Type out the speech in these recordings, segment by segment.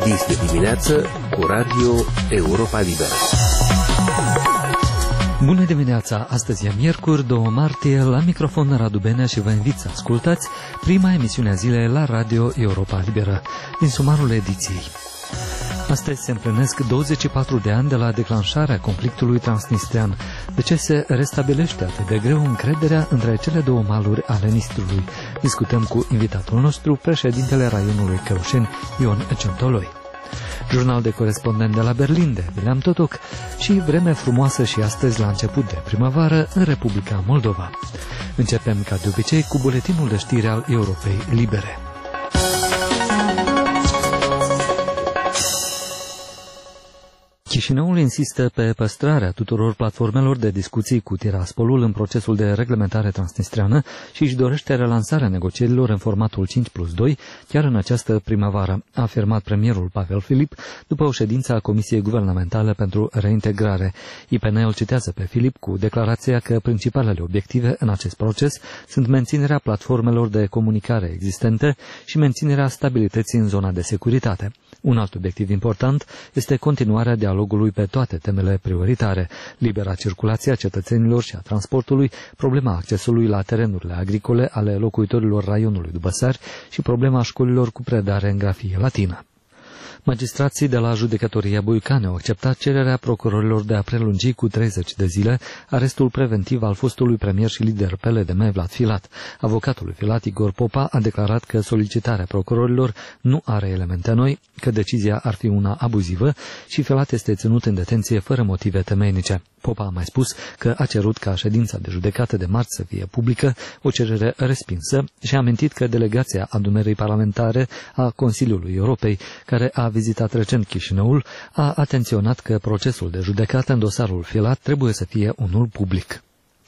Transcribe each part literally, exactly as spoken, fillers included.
Este dimineață cu Radio Europa Liberă. Bună dimineața! Astăzi e miercuri, doi martie, la microfon Radu Benea și vă invit să ascultați prima emisiune a zilei la Radio Europa Liberă, din sumarul ediției. Astăzi se împlinesc douăzeci și patru de ani de la declanșarea conflictului transnistrean. De ce se restabilește atât de greu încrederea între cele două maluri ale Nistrului? Discutăm cu invitatul nostru, președintele raionului Căușeni, Ion Centoloi. Jurnal de corespondent de la Berlin, de William Totoc, și vreme frumoasă și astăzi la început de primăvară în Republica Moldova. Începem ca de obicei cu buletinul de știri al Europei Libere. Chișinăul insistă pe păstrarea tuturor platformelor de discuții cu Tiraspolul în procesul de reglementare transnistreană și își dorește relansarea negocierilor în formatul cinci plus doi chiar în această primăvară, a afirmat premierul Pavel Filip după o ședință a Comisiei Guvernamentale pentru Reintegrare. I P N îl citează pe Filip cu declarația că principalele obiective în acest proces sunt menținerea platformelor de comunicare existente și menținerea stabilității în zona de securitate. Un alt obiectiv important este continuarea dialogului pe toate temele prioritare, libera circulație a cetățenilor și a transportului, problema accesului la terenurile agricole ale locuitorilor raionului Dubăsari și problema școlilor cu predare în grafie latină. Magistrații de la judecătoria Buicane au acceptat cererea procurorilor de a prelungi cu treizeci de zile arestul preventiv al fostului premier și lider P L D M Vlad Filat. Avocatul lui Filat, Igor Popa, a declarat că solicitarea procurorilor nu are elemente noi, că decizia ar fi una abuzivă și Filat este ținut în detenție fără motive temeinice. Popa a mai spus că a cerut ca ședința de judecată de marți să fie publică, o cerere respinsă, și a amintit că delegația adunării parlamentare a Consiliului Europei, care a vizitat recent Chișinăul, a atenționat că procesul de judecată în dosarul Filat trebuie să fie unul public.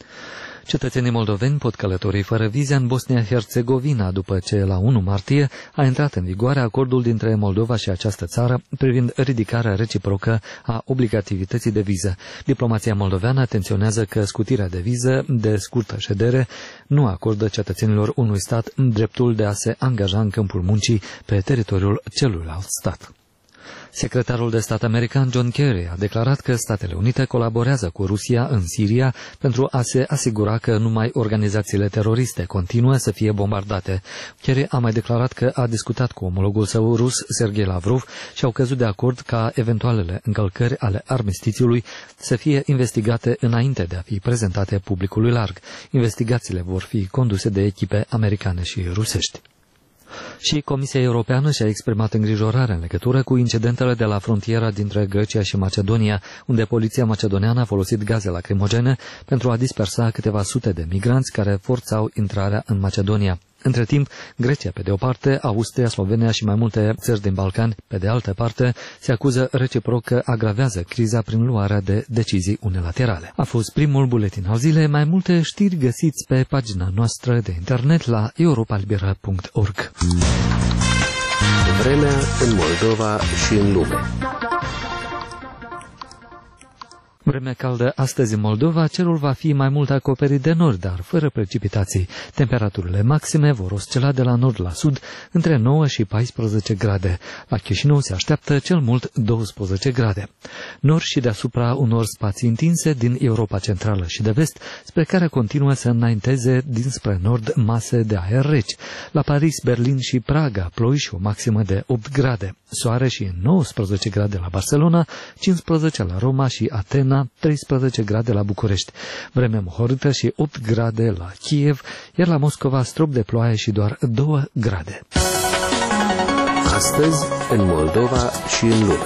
Cetățenii moldoveni pot călători fără vize în Bosnia-Herzegovina după ce la unu martie a intrat în vigoare acordul dintre Moldova și această țară privind ridicarea reciprocă a obligativității de viză. Diplomația moldoveană atenționează că scutirea de viză de scurtă ședere nu acordă cetățenilor unui stat dreptul de a se angaja în câmpul muncii pe teritoriul celuilalt stat. Secretarul de stat american John Kerry a declarat că Statele Unite colaborează cu Rusia în Siria pentru a se asigura că numai organizațiile teroriste continuă să fie bombardate. Kerry a mai declarat că a discutat cu omologul său rus, Sergei Lavrov, și au căzut de acord ca eventualele încălcări ale armistițiului să fie investigate înainte de a fi prezentate publicului larg. Investigațiile vor fi conduse de echipe americane și rusești. Și Comisia Europeană și-a exprimat îngrijorarea în legătură cu incidentele de la frontiera dintre Grecia și Macedonia, unde poliția macedoneană a folosit gaze lacrimogene pentru a dispersa câteva sute de migranți care forțau intrarea în Macedonia. Între timp, Grecia, pe de o parte, Austria, Slovenia și mai multe țări din Balcani, pe de altă parte, se acuză reciproc că agravează criza prin luarea de decizii unilaterale. A fost primul buletin al zilei. Mai multe știri găsiți pe pagina noastră de internet la europalibera punct org. Vremea în Moldova și în lume. Vreme caldă astăzi în Moldova, cerul va fi mai mult acoperit de nord, dar fără precipitații. Temperaturile maxime vor oscila de la nord la sud între nouă și paisprezece grade. La Chișinău se așteaptă cel mult douăsprezece grade. Nori și deasupra unor spații întinse din Europa Centrală și de Vest, spre care continuă să înainteze dinspre nord mase de aer reci. La Paris, Berlin și Praga, ploi și o maximă de opt grade. Soare și nouăsprezece grade la Barcelona, cincisprezece la Roma și Atena, treisprezece grade la București. Vreme mohorâtă și opt grade la Kiev, iar la Moscova strop de ploaie și doar două grade. Astăzi, în Moldova și în lume.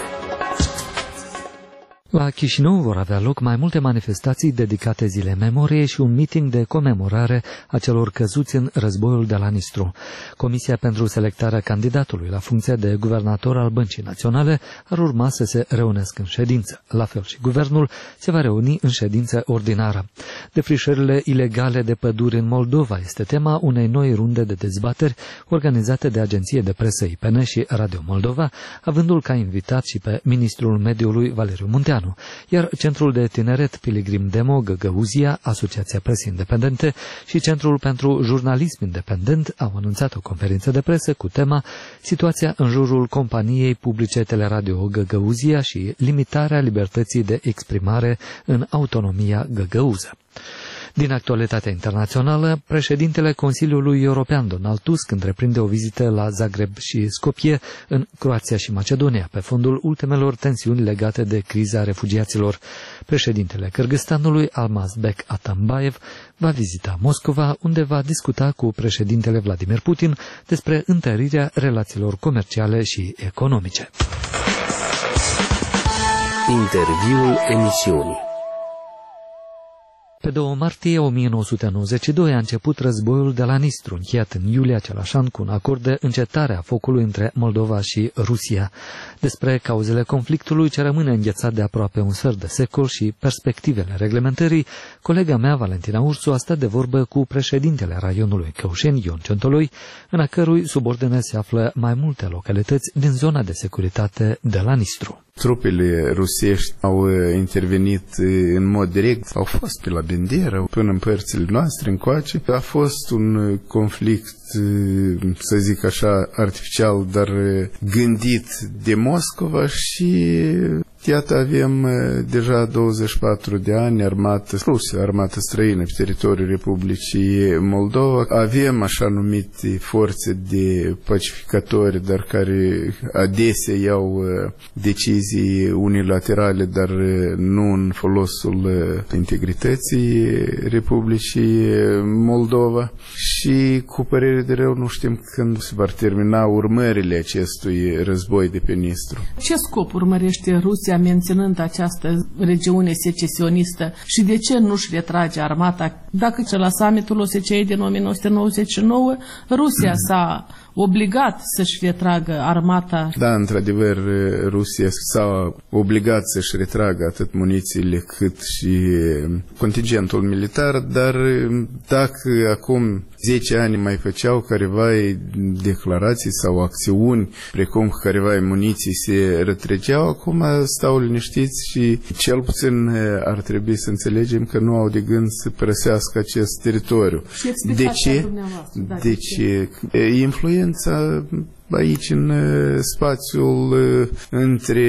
La Chișinău vor avea loc mai multe manifestații dedicate zilei memoriei și un meeting de comemorare a celor căzuți în războiul de la Nistru. Comisia pentru selectarea candidatului la funcția de guvernator al Băncii Naționale ar urma să se reunească în ședință. La fel și guvernul se va reuni în ședință ordinară. Defrișările ilegale de păduri în Moldova este tema unei noi runde de dezbateri organizate de agenție de presă I P N și Radio Moldova, avându-l ca invitat și pe ministrul mediului Valeriu Munteanu. Stăpâneanu, iar Centrul de Tineret Pilgrim Demo Găgăuzia, Asociația Presei Independente și Centrul pentru Jurnalism Independent au anunțat o conferință de presă cu tema Situația în jurul companiei publice Teleradio Găgăuzia și limitarea libertății de exprimare în autonomia găgăuză. Din actualitatea internațională, președintele Consiliului European Donald Tusk întreprinde o vizită la Zagreb și Skopje, în Croația și Macedonia, pe fondul ultimelor tensiuni legate de criza refugiaților. Președintele Kârgâzstanului, Almazbek Atambayev, va vizita Moscova, unde va discuta cu președintele Vladimir Putin despre întărirea relațiilor comerciale și economice. Interviul emisiunii. Pe doi martie o mie nouă sute nouăzeci și doi a început războiul de la Nistru, încheiat în iulie același an cu un acord de încetare a focului între Moldova și Rusia. Despre cauzele conflictului, ce rămâne înghețat de aproape un sfert de secol, și perspectivele reglementării, colega mea, Valentina Ursu, a stat de vorbă cu președintele raionului Căușeni, Ion Ciuntoloi, în a cărui subordine se află mai multe localități din zona de securitate de la Nistru. Trupele rusești au intervenit în mod direct, au fost pe la Bendera, până în părțile noastre, încoace. A fost un conflict, să zic așa, artificial, dar gândit de Moscova și iată avem deja douăzeci și patru de ani armată rusă, armată străină pe teritoriul Republicii Moldova. Avem așa numite forțe de pacificatori, dar care adesea iau decizii unilaterale, dar nu în folosul integrității Republicii Moldova. Și cu părere de rău nu știm când se vor termina urmările acestui război de pe Nistru. Ce scop urmărește Rusia menținând această regiune secesionistă și de ce nu-și retrage armata? Dacă la summitul O S C E din o mie nouă sute nouăzeci și nouă Rusia s-a obligat să-și retragă armata. Da, într-adevăr, Rusia s-a obligat să-și retragă atât munițiile cât și contingentul militar, dar dacă acum zece ani mai făceau careva declarații sau acțiuni, precum careva muniții se retrăgeau, acum stau liniștiți și cel puțin ar trebui să înțelegem că nu au de gând să părăsească acest teritoriu. De ce? Da, de ce? Influența aici în spațiul între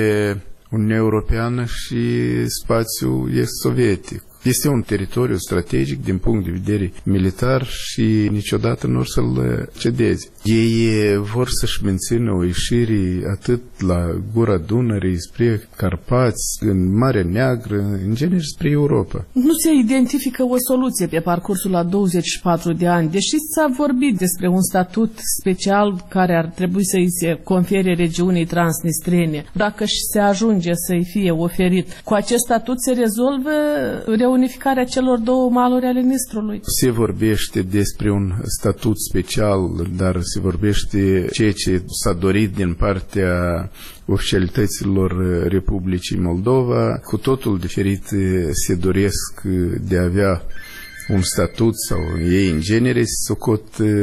Uniunea Europeană și spațiul est-sovietic. Este un teritoriu strategic din punct de vedere militar și niciodată nu or să-l cedeze. Ei vor să-și mențină o ieșire atât la gura Dunării, spre Carpați, în Marea Neagră, în genere spre Europa. Nu se identifică o soluție pe parcursul la douăzeci și patru de ani, deși s-a vorbit despre un statut special care ar trebui să-i se confere regiunii transnistrene. Dacă și se ajunge să-i fie oferit, cu acest statut se rezolvă reunificarea celor două maluri ale Nistrului. Se vorbește despre un statut special, dar se vorbește ceea ce s-a dorit din partea oficialităților Republicii Moldova. Cu totul diferit se doresc de a avea un statut sau ei în genere se socot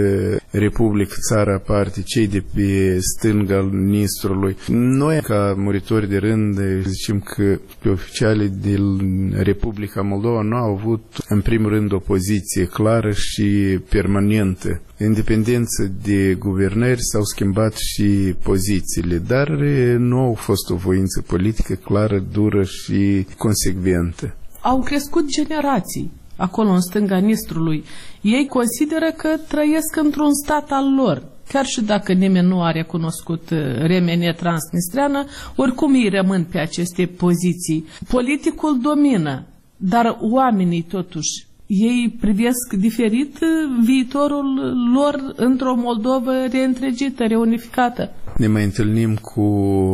Republic, țara aparte, cei de pe stânga Nistrului. Noi, ca muritori de rând, zicem că pe oficialii din Republica Moldova nu au avut, în primul rând, o poziție clară și permanentă. Independență de guvernări s-au schimbat și pozițiile, dar nu au fost o voință politică clară, dură și consecventă. Au crescut generații acolo în stânga Nistrului. Ei consideră că trăiesc într-un stat al lor. Chiar și dacă nimeni nu a recunoscut remene transnistreană, oricum ei rămân pe aceste poziții. Politicul domină, dar oamenii totuși, ei privesc diferit viitorul lor într-o Moldovă reîntregită, reunificată. Ne mai întâlnim cu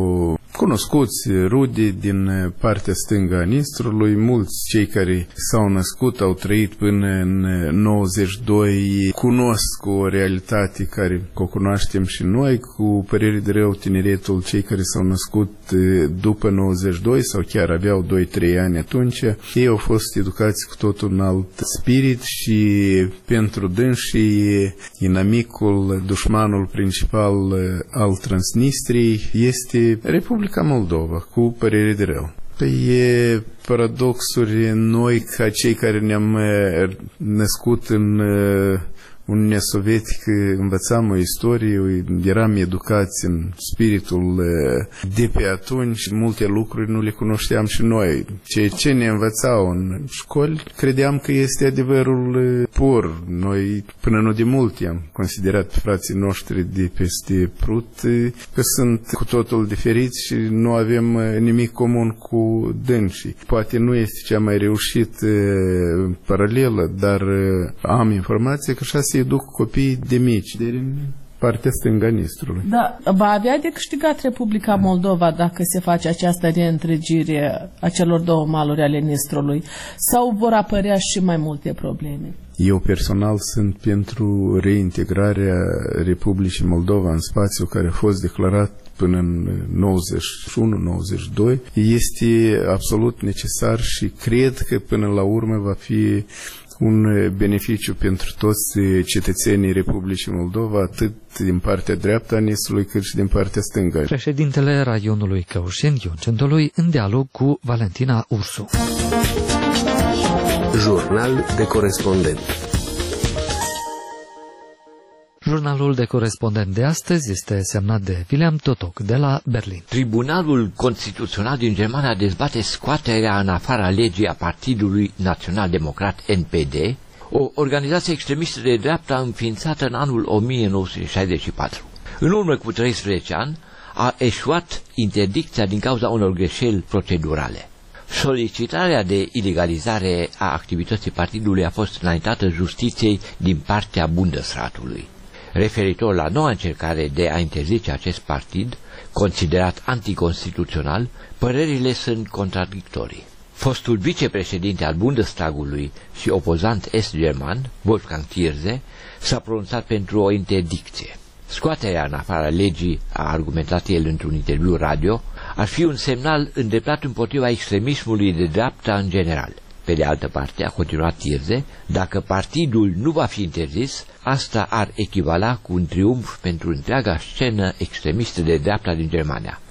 cunoscuți, rude din partea stângă a Nistrului, mulți cei care s-au născut, au trăit până în nouăzeci și doi, cunosc o realitate care o cunoaștem și noi, cu părere de rău tineretul, cei care s-au născut după nouăzeci și doi sau chiar aveau doi trei ani atunci, ei au fost educați cu totul un alt spirit și pentru dânsii inamicul, dușmanul principal al Transnistriei este Republica Moldova, cu părere de rău. Păi e paradoxuri noi ca cei care ne-am născut în Uniunea Sovietică, învățam o istorie, eram educați în spiritul de pe atunci, multe lucruri nu le cunoșteam și noi. Ce, ce ne învățau în școli, credeam că este adevărul pur. Noi până nu de mult i-am considerat pe frații noștri de peste Prut că sunt cu totul diferiți și nu avem nimic comun cu dânsii. Poate nu este cea mai reușită paralelă, dar am informație că așa se educ copiii de mici, de partea stângă a Nistrului. Da, va avea de câștigat Republica Moldova dacă se face această reîntregire a celor două maluri ale Nistrului, sau vor apărea și mai multe probleme? Eu personal sunt pentru reintegrarea Republicii Moldova în spațiu care a fost declarat până în nouăzeci și unu nouăzeci și doi. Este absolut necesar și cred că până la urmă va fi un beneficiu pentru toți cetățenii Republicii Moldova, atât din partea dreaptă a Nistrului, cât și din partea stângă. Președintele raionului Căușeni, Ion Centoloi, în dialog cu Valentina Ursu. Jurnal de corespondent. Jurnalul de corespondent de astăzi este semnat de William Totok de la Berlin. Tribunalul Constituțional din Germania dezbate scoaterea în afara legii a Partidului Național Democrat N P D, o organizație extremistă de dreapta înființată în anul o mie nouă sute șaizeci și patru. În urmă cu treisprezece ani a eșuat interdicția din cauza unor greșeli procedurale. Solicitarea de ilegalizare a activității partidului a fost înaintată justiției din partea Bundesratului. Referitor la noua încercare de a interzice acest partid, considerat anticonstituțional, părerile sunt contradictorii. Fostul vicepreședinte al Bundestagului și opozant est-german, Wolfgang Thierse, s-a pronunțat pentru o interdicție. Scoaterea în afara legii, a argumentat el într-un interviu radio, ar fi un semnal îndreptat împotriva extremismului de dreapta în general. Pe de altă parte, a continuat Thierse, dacă partidul nu va fi interzis, asta ar echivala cu un triumf pentru întreaga scenă extremistă de dreapta din Germania.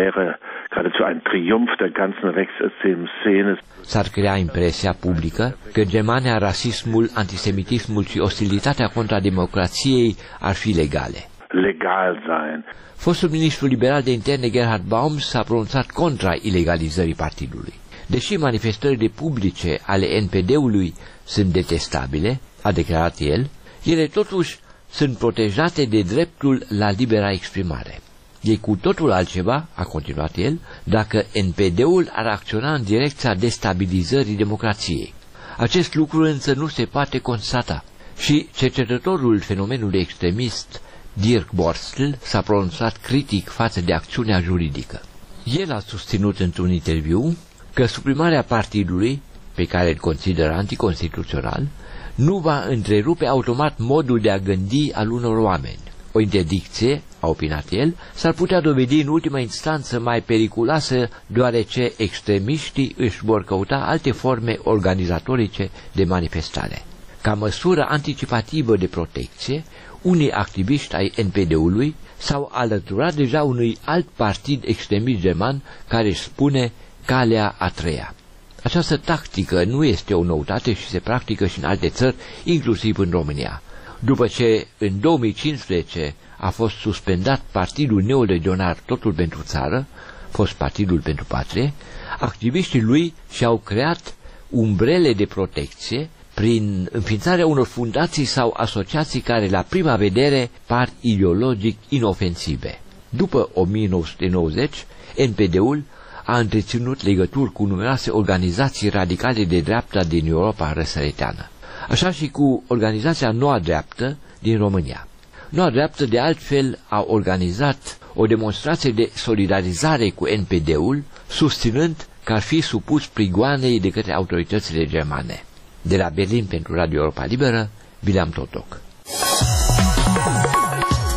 S-ar crea impresia publică că în Germania rasismul, antisemitismul și ostilitatea contra democrației ar fi legale. Legal sein. Fostul ministru liberal de interne Gerhard Baum s-a pronunțat contra ilegalizării partidului. Deși manifestările publice ale N P D-ului sunt detestabile, a declarat el, ele totuși sunt protejate de dreptul la libera exprimare. E cu totul altceva, a continuat el, dacă N P D-ul ar acționa în direcția destabilizării democrației. Acest lucru însă nu se poate constata. Și cercetătorul fenomenului extremist Dirk Borstel s-a pronunțat critic față de acțiunea juridică. El a susținut într-un interviu că suprimarea partidului, pe care îl consideră anticonstituțional, nu va întrerupe automat modul de a gândi al unor oameni. O interdicție, a opinat el, s-ar putea dovedi în ultima instanță mai periculoasă, deoarece extremiștii își vor căuta alte forme organizatorice de manifestare. Ca măsură anticipativă de protecție, unii activiști ai N P D-ului s-au alăturat deja unui alt partid extremist german care își spune Calea a treia. Această tactică nu este o noutate și se practică și în alte țări, inclusiv în România. După ce în două mii cincisprezece a fost suspendat partidul neolegionar Totul pentru Țară, fost Partidul pentru Patrie, activiștii lui și-au creat umbrele de protecție prin înființarea unor fundații sau asociații care la prima vedere par ideologic inofensive. După o mie nouă sute nouăzeci, N P D-ul a întreținut legături cu numeroase organizații radicale de dreapta din Europa răsăriteană, așa și cu organizația Noua Dreaptă din România. Noua Dreaptă, de altfel, a organizat o demonstrație de solidarizare cu N P D-ul, susținând că ar fi supus prigoanei de către autoritățile germane. De la Berlin pentru Radio Europa Liberă, William Totok.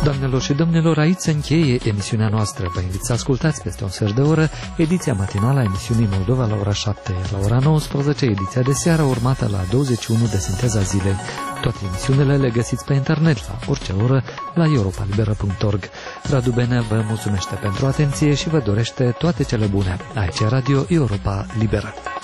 Doamnelor și domnilor, aici se încheie emisiunea noastră. Vă invit să ascultați peste un sfert de oră ediția matinală a emisiunii Moldova la ora șapte, la ora nouăsprezece ediția de seară urmată la douăzeci și unu de Sinteza Zilei. Toate emisiunile le găsiți pe internet la orice oră la europa liberă punct org. Radu Benea vă mulțumește pentru atenție și vă dorește toate cele bune. Aici Radio Europa Liberă.